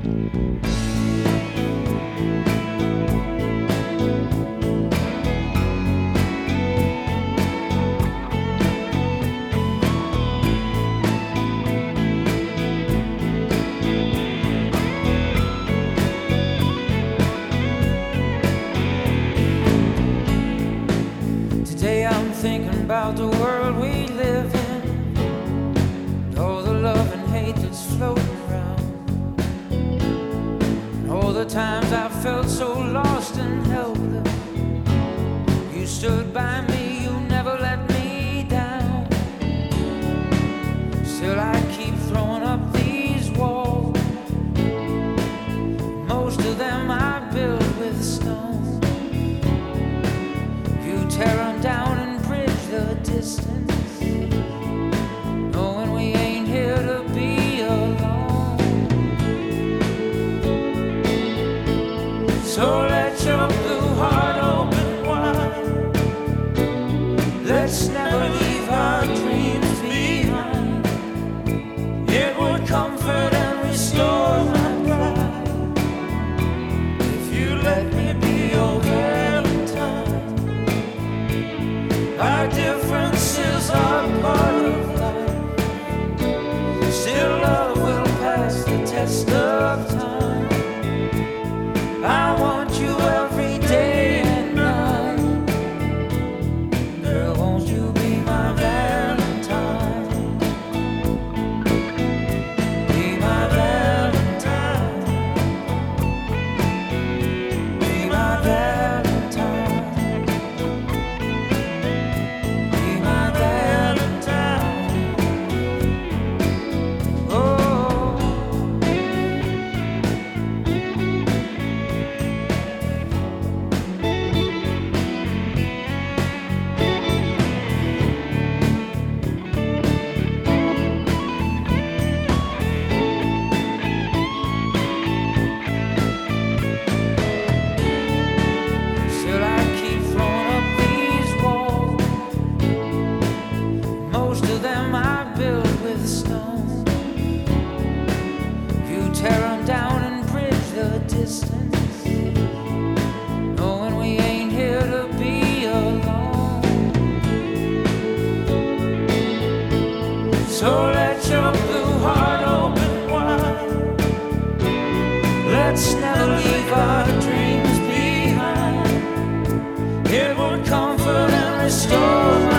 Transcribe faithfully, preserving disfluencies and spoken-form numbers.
Today I'm thinking about the world we live in, and all the love and hate that's floating around, and all the times I felt so lost and helpless. You stood by me, you never let me down. Still I keep throwing up these walls. Most of them I built with stone. You tear them down and bridge the distance, knowing we ain't here to be alone. So let your blue heart open wide. Let's never leave our dreams behind. It would comfort and restore my pride if you let me be your Valentine. Our differences are part of life. Still love will pass the test of time. I want you every day and night. Girl, won't you be my Valentine? Be my Valentine. Be my Valentine. Be my Valentine. Oh. Still I keep throwing up these walls. Most of them I built with stone. You tear them down and bridge the distance, knowing we ain't here to be alone. So let your blue heart open wide. Let's never leave our dreams behind. It would comfort and restore